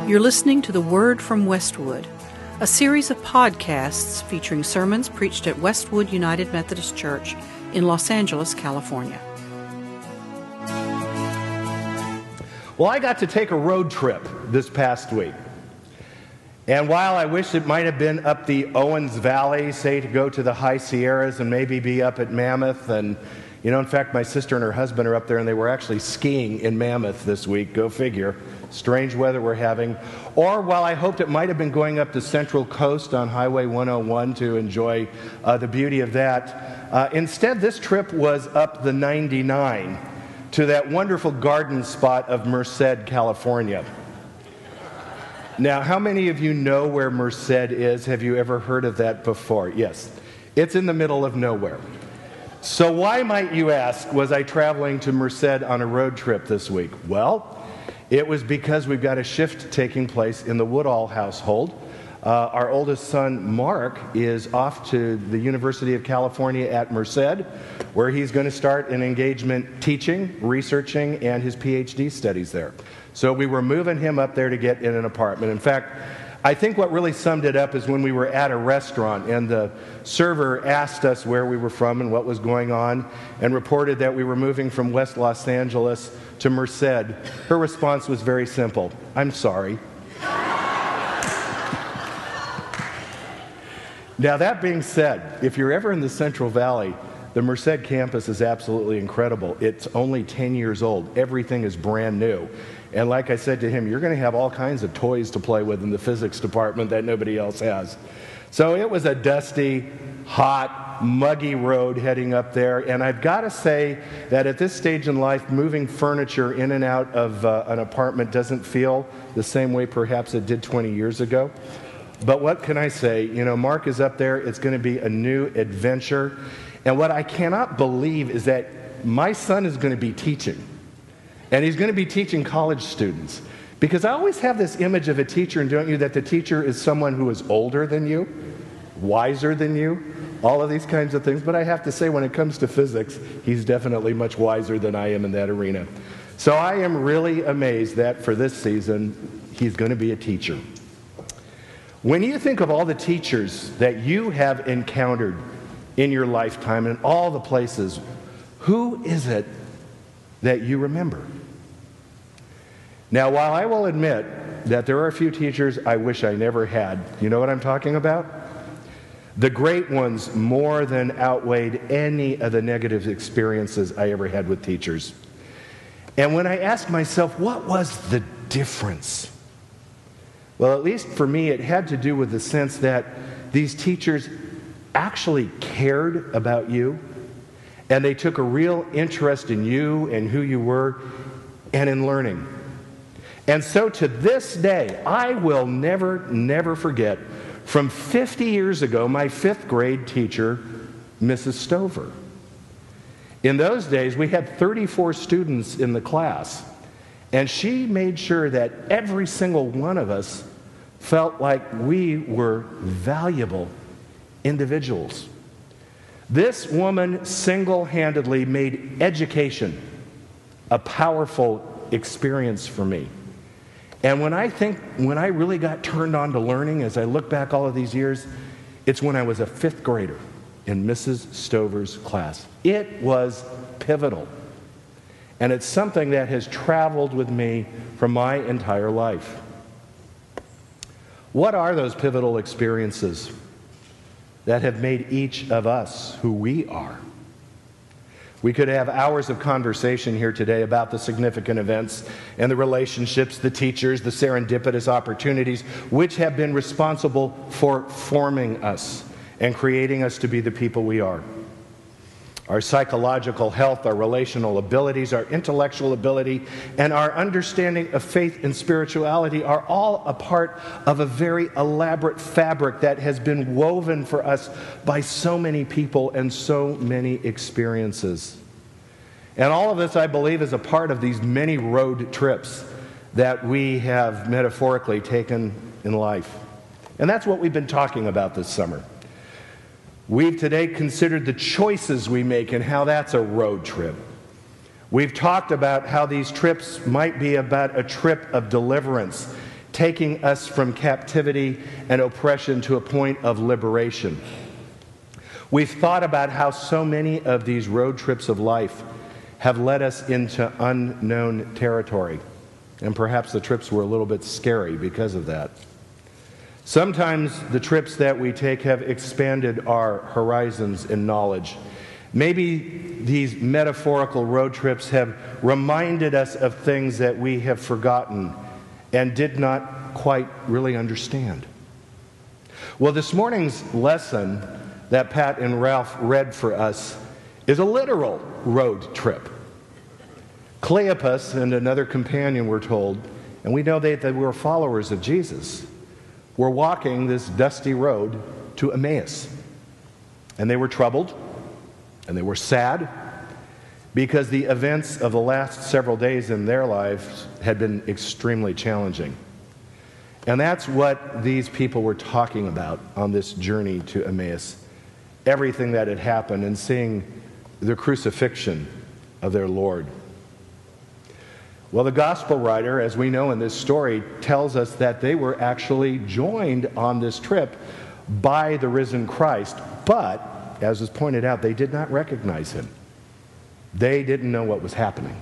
You're listening to The Word from Westwood, a series of podcasts featuring sermons preached at Westwood United Methodist Church in Los Angeles, California. Well, I got to take a road trip this past week. And while I wish it might have been up the Owens Valley, say to go to the High Sierras and maybe be up at Mammoth, and in fact, my sister and her husband are up there and they were actually skiing in Mammoth this week, go figure. Strange weather we're having. Or while I hoped it might have been going up the Central Coast on Highway 101 to enjoy the beauty of that, instead this trip was up the 99 to that wonderful garden spot of Merced, California. Now, how many of you know where Merced is? Have you ever heard of that before? Yes. It's in the middle of nowhere. So why, might you ask, was I traveling to Merced on a road trip this week? Well, it was because we've got a shift taking place in the Woodall household. Our oldest son, Mark, is off to the University of California at Merced, where he's going to start an engagement teaching, researching, and his PhD studies there. So we were moving him up there to get in an apartment. In fact, I think what really summed it up is when we were at a restaurant and the server asked us where we were from and what was going on and reported that we were moving from West Los Angeles to Merced. Her response was very simple: "I'm sorry." Now, that being said, if you're ever in the Central Valley, the Merced campus is absolutely incredible. It's only 10 years old. Everything is brand new. And like I said to him, you're going to have all kinds of toys to play with in the physics department that nobody else has. So it was a dusty, hot, muggy road heading up there. And I've got to say that at this stage in life, moving furniture in and out of an apartment doesn't feel the same way perhaps it did 20 years ago. But what can I say? Mark is up there. It's going to be a new adventure. And what I cannot believe is that my son is going to be teaching. And he's going to be teaching college students. Because I always have this image of a teacher, and don't you, that the teacher is someone who is older than you, wiser than you, all of these kinds of things. But I have to say, when it comes to physics, he's definitely much wiser than I am in that arena. So I am really amazed that for this season, he's going to be a teacher. When you think of all the teachers that you have encountered in your lifetime and all the places, who is it that you remember? Now, while I will admit that there are a few teachers I wish I never had, you know what I'm talking about? The great ones more than outweighed any of the negative experiences I ever had with teachers. And when I asked myself, what was the difference? Well, at least for me, it had to do with the sense that these teachers actually cared about you, and they took a real interest in you and who you were and in learning. And so to this day, I will never forget, from 50 years ago, my 5th grade teacher, Mrs. Stover. In those days, we had 34 students in the class, and she made sure that every single one of us felt like we were valuable individuals. This woman single-handedly made education a powerful experience for me. And when I really got turned on to learning, as I look back all of these years, it's when I was a 5th grader in Mrs. Stover's class. It was pivotal. And it's something that has traveled with me for my entire life. What are those pivotal experiences that have made each of us who we are? We could have hours of conversation here today about the significant events and the relationships, the teachers, the serendipitous opportunities, which have been responsible for forming us and creating us to be the people we are. Our psychological health, our relational abilities, our intellectual ability, and our understanding of faith and spirituality are all a part of a very elaborate fabric that has been woven for us by so many people and so many experiences. And all of this, I believe, is a part of these many road trips that we have metaphorically taken in life. And that's what we've been talking about this summer. We've today considered the choices we make and how that's a road trip. We've talked about how these trips might be about a trip of deliverance, taking us from captivity and oppression to a point of liberation. We've thought about how so many of these road trips of life have led us into unknown territory. And perhaps the trips were a little bit scary because of that. Sometimes the trips that we take have expanded our horizons in knowledge. Maybe these metaphorical road trips have reminded us of things that we have forgotten and did not quite really understand. Well, this morning's lesson that Pat and Ralph read for us is a literal road trip. Cleopas and another companion, we're told, and we know that they were followers of Jesus, were walking this dusty road to Emmaus. And they were troubled, and they were sad, because the events of the last several days in their lives had been extremely challenging. And that's what these people were talking about on this journey to Emmaus. Everything that had happened and seeing the crucifixion of their Lord. Well, the gospel writer, as we know in this story, tells us that they were actually joined on this trip by the risen Christ, but, as was pointed out, they did not recognize him. They didn't know what was happening.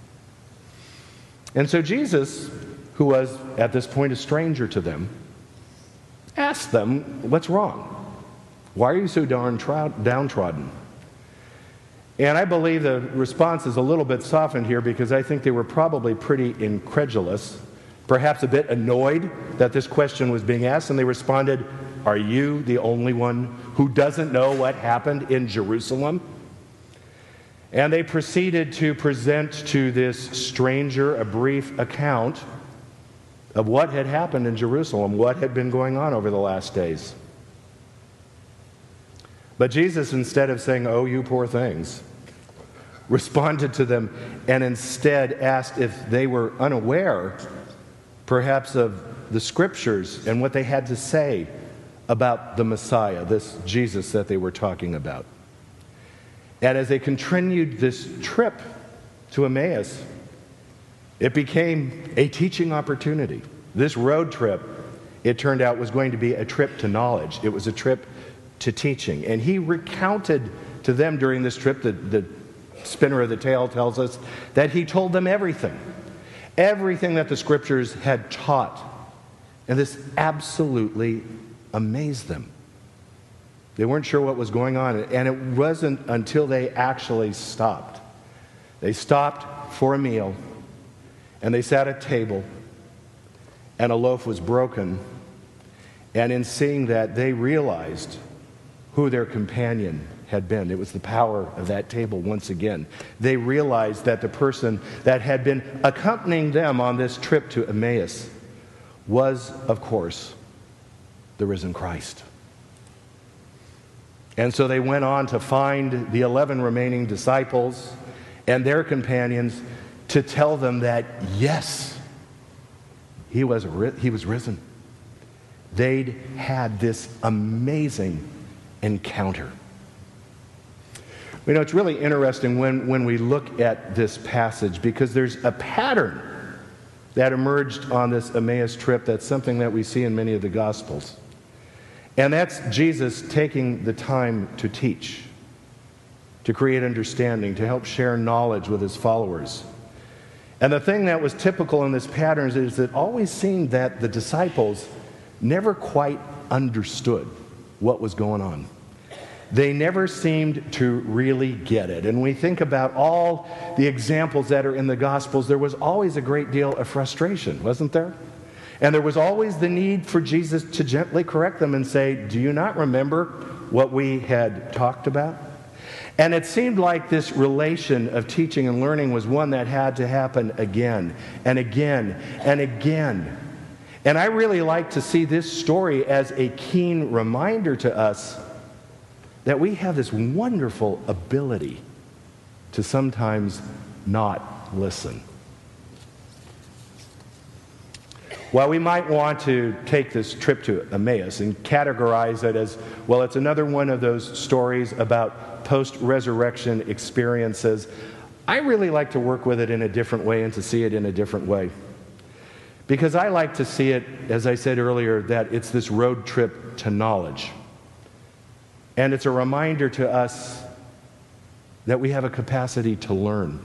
And so Jesus, who was at this point a stranger to them, asked them, "What's wrong? Why are you so downtrodden?" And I believe the response is a little bit softened here because I think they were probably pretty incredulous, perhaps a bit annoyed that this question was being asked, and they responded, "Are you the only one who doesn't know what happened in Jerusalem?" And they proceeded to present to this stranger a brief account of what had happened in Jerusalem, what had been going on over the last days. But Jesus, instead of saying, "Oh, you poor things," responded to them and instead asked if they were unaware, perhaps, of the scriptures and what they had to say about the Messiah, this Jesus that they were talking about. And as they continued this trip to Emmaus, it became a teaching opportunity. This road trip, it turned out, was going to be a trip to knowledge. It was a trip to teaching. And he recounted to them during this trip, the spinner of the tale tells us, that he told them everything that the scriptures had taught. And this absolutely amazed them. They weren't sure what was going on, and it wasn't until they actually stopped. They stopped for a meal, and they sat at a table, and a loaf was broken, and in seeing that, they realized who their companion had been. It was the power of that table once again. They realized that the person that had been accompanying them on this trip to Emmaus was, of course, the risen Christ. And so they went on to find the 11 remaining disciples and their companions to tell them that, yes, he was risen. They'd had this amazing encounter. You know, it's really interesting when we look at this passage because there's a pattern that emerged on this Emmaus trip that's something that we see in many of the Gospels. And that's Jesus taking the time to teach, to create understanding, to help share knowledge with his followers. And the thing that was typical in this pattern is it always seemed that the disciples never quite understood what was going on. They never seemed to really get it. And we think about all the examples that are in the Gospels, there was always a great deal of frustration, wasn't there? And there was always the need for Jesus to gently correct them and say, "Do you not remember what we had talked about?" And it seemed like this relation of teaching and learning was one that had to happen again and again and again. And I really like to see this story as a keen reminder to us that we have this wonderful ability to sometimes not listen. While we might want to take this trip to Emmaus and categorize it as, well, it's another one of those stories about post-resurrection experiences, I really like to work with it in a different way and to see it in a different way. Because I like to see it, as I said earlier, that it's this road trip to knowledge. And it's a reminder to us that we have a capacity to learn.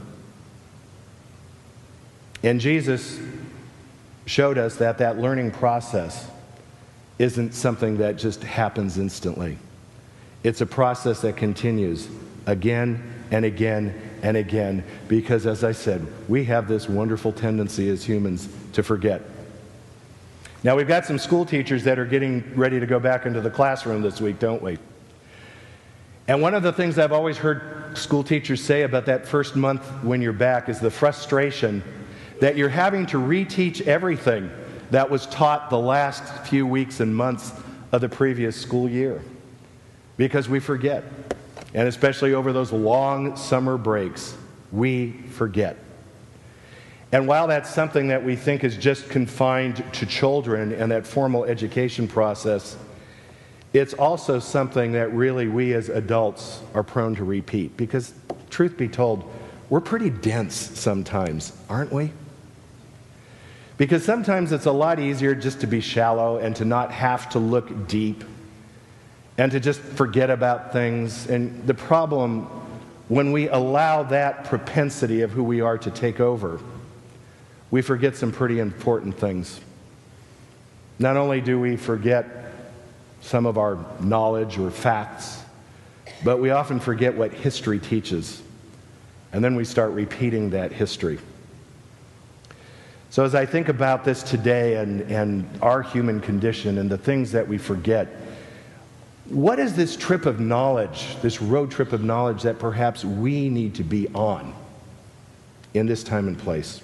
And Jesus showed us that that learning process isn't something that just happens instantly. It's a process that continues again and again and again, because, as I said, we have this wonderful tendency as humans to forget. Now, we've got some school teachers that are getting ready to go back into the classroom this week, don't we? And one of the things I've always heard school teachers say about that first month when you're back is the frustration that you're having to reteach everything that was taught the last few weeks and months of the previous school year. Because we forget. And especially over those long summer breaks, we forget. And while that's something that we think is just confined to children and that formal education process, it's also something that really we as adults are prone to repeat. Because, truth be told, we're pretty dense sometimes, aren't we? Because sometimes it's a lot easier just to be shallow and to not have to look deep and to just forget about things. And the problem, when we allow that propensity of who we are to take over, we forget some pretty important things. Not only do we forget some of our knowledge or facts, but we often forget what history teaches. And then we start repeating that history. So as I think about this today and our human condition and the things that we forget, what is this trip of knowledge, this road trip of knowledge that perhaps we need to be on in this time and place?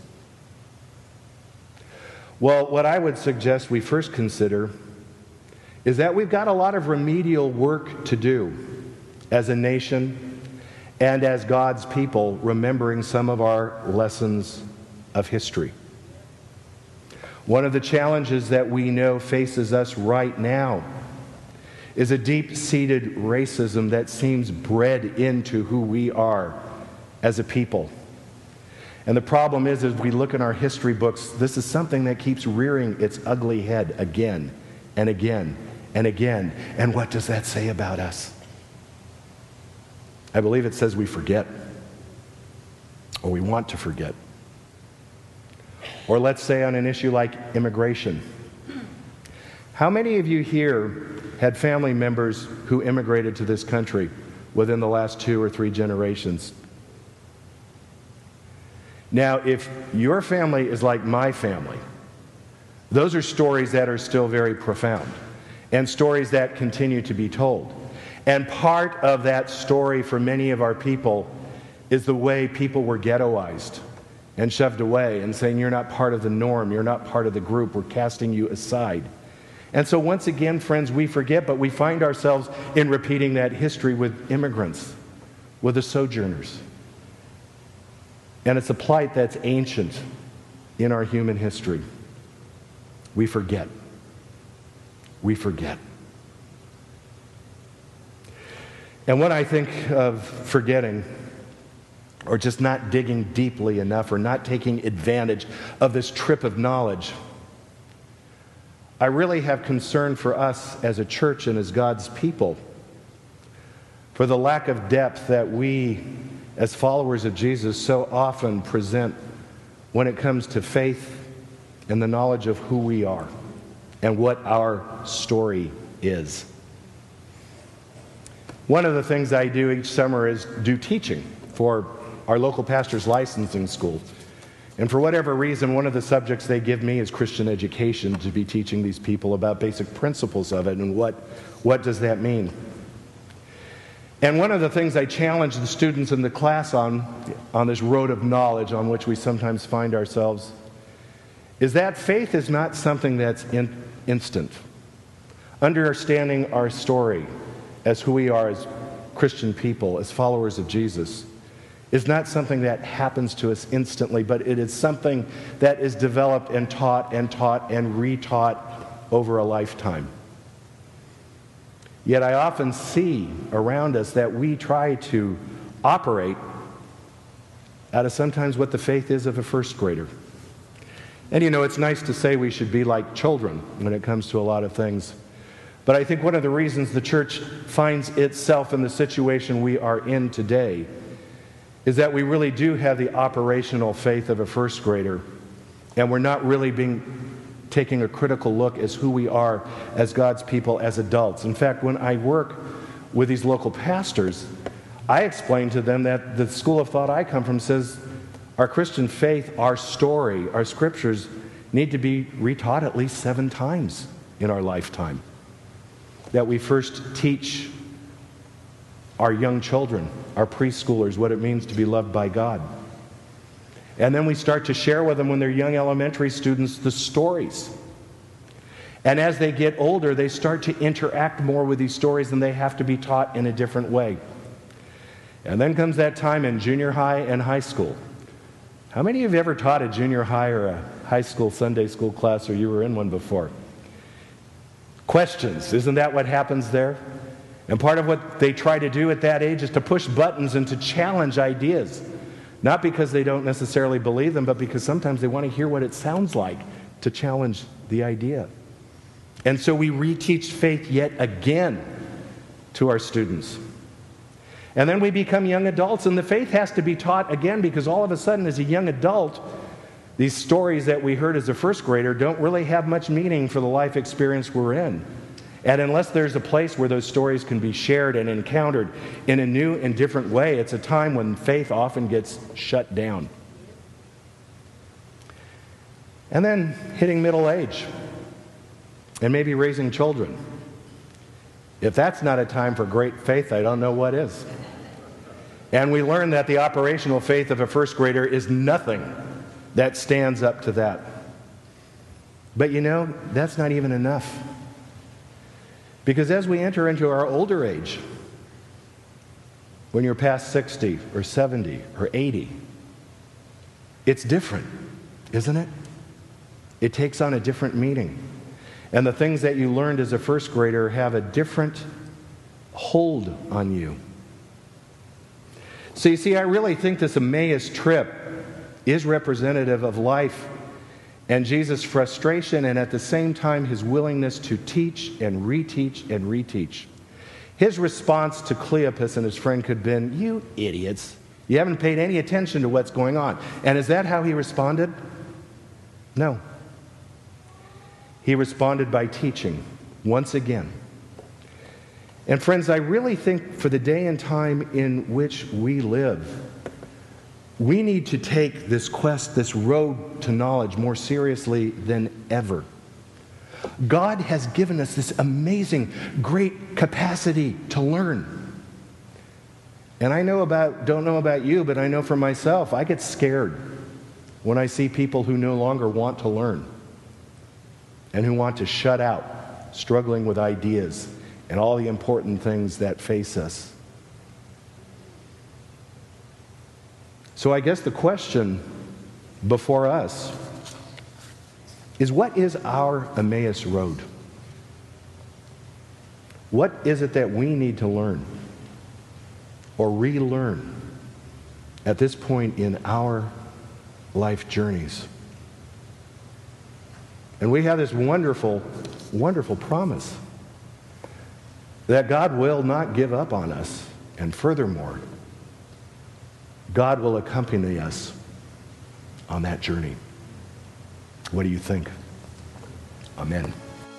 Well, what I would suggest we first consider is that we've got a lot of remedial work to do as a nation and as God's people, remembering some of our lessons of history. One of the challenges that we know faces us right now is a deep-seated racism that seems bred into who we are as a people. And the problem is, as we look in our history books, this is something that keeps rearing its ugly head again and again and again. And what does that say about us? I believe it says we forget, or we want to forget. Or let's say on an issue like immigration. How many of you here had family members who immigrated to this country within the last 2 or 3 generations? Now, if your family is like my family, those are stories that are still very profound and stories that continue to be told. And part of that story for many of our people is the way people were ghettoized and shoved away and saying, you're not part of the norm, you're not part of the group, we're casting you aside. And so once again, friends, we forget, but we find ourselves in repeating that history with immigrants, with the sojourners. And it's a plight that's ancient in our human history. We forget. We forget. And when I think of forgetting, or just not digging deeply enough, or not taking advantage of this trip of knowledge, I really have concern for us as a church and as God's people, for the lack of depth that we, as followers of Jesus, so often present when it comes to faith and the knowledge of who we are and what our story is. One of the things I do each summer is do teaching for our local pastor's licensing school. And for whatever reason, one of the subjects they give me is Christian education, to be teaching these people about basic principles of it and what does that mean. And one of the things I challenge the students in the class on this road of knowledge on which we sometimes find ourselves is that faith is not something that's instant. Understanding our story as who we are as Christian people, as followers of Jesus, is not something that happens to us instantly, but it is something that is developed and taught and retaught over a lifetime. Yet I often see around us that we try to operate out of sometimes what the faith is of a first grader. And it's nice to say we should be like children when it comes to a lot of things. But I think one of the reasons the church finds itself in the situation we are in today is that we really do have the operational faith of a first grader, and we're not really taking a critical look as who we are as God's people, as adults. In fact, when I work with these local pastors, I explain to them that the school of thought I come from says our Christian faith, our story, our scriptures need to be retaught at least 7 times in our lifetime. That we first teach our young children, our preschoolers, what it means to be loved by God. And then we start to share with them when they're young elementary students the stories. And as they get older, they start to interact more with these stories and they have to be taught in a different way. And then comes that time in junior high and high school. How many of you have ever taught a junior high or a high school Sunday school class, or you were in one before? Questions, isn't that what happens there? And part of what they try to do at that age is to push buttons and to challenge ideas. Not because they don't necessarily believe them, but because sometimes they want to hear what it sounds like to challenge the idea. And so we reteach faith yet again to our students. And then we become young adults, and the faith has to be taught again, because all of a sudden as a young adult, these stories that we heard as a first grader don't really have much meaning for the life experience we're in. And unless there's a place where those stories can be shared and encountered in a new and different way, it's a time when faith often gets shut down. And then hitting middle age and maybe raising children. If that's not a time for great faith, I don't know what is. And we learn that the operational faith of a first grader is nothing that stands up to that. But that's not even enough. Because as we enter into our older age, when you're past 60 or 70 or 80, it's different, isn't it? It takes on a different meaning. And the things that you learned as a first grader have a different hold on you. So you see, I really think this Emmaus trip is representative of life and Jesus' frustration, and at the same time his willingness to teach and reteach and reteach. His response to Cleopas and his friend could have been, "You idiots, you haven't paid any attention to what's going on." And is that how he responded? No. He responded by teaching once again. And friends, I really think for the day and time in which we live, we need to take this quest, this road to knowledge, more seriously than ever. God has given us this amazing, great capacity to learn. And don't know about you, but I know for myself, I get scared when I see people who no longer want to learn and who want to shut out, struggling with ideas and all the important things that face us. So I guess the question before us is, what is our Emmaus road? What is it that we need to learn or relearn at this point in our life journeys? And we have this wonderful, wonderful promise that God will not give up on us. And furthermore, God will accompany us on that journey. What do you think? Amen.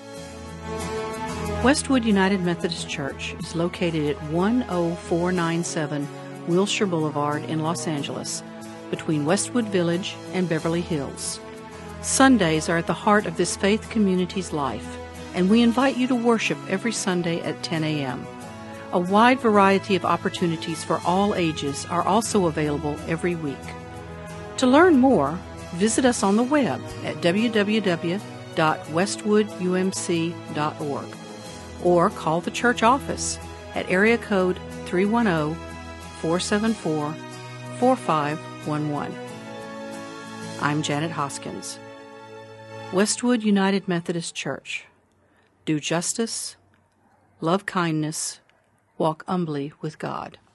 Westwood United Methodist Church is located at 10497 Wilshire Boulevard in Los Angeles, between Westwood Village and Beverly Hills. Sundays are at the heart of this faith community's life, and we invite you to worship every Sunday at 10 a.m. A wide variety of opportunities for all ages are also available every week. To learn more, visit us on the web at www.westwoodumc.org or call the church office at area code 310-474-4511. I'm Janet Hoskins. Westwood United Methodist Church. Do justice, love kindness, walk humbly with God.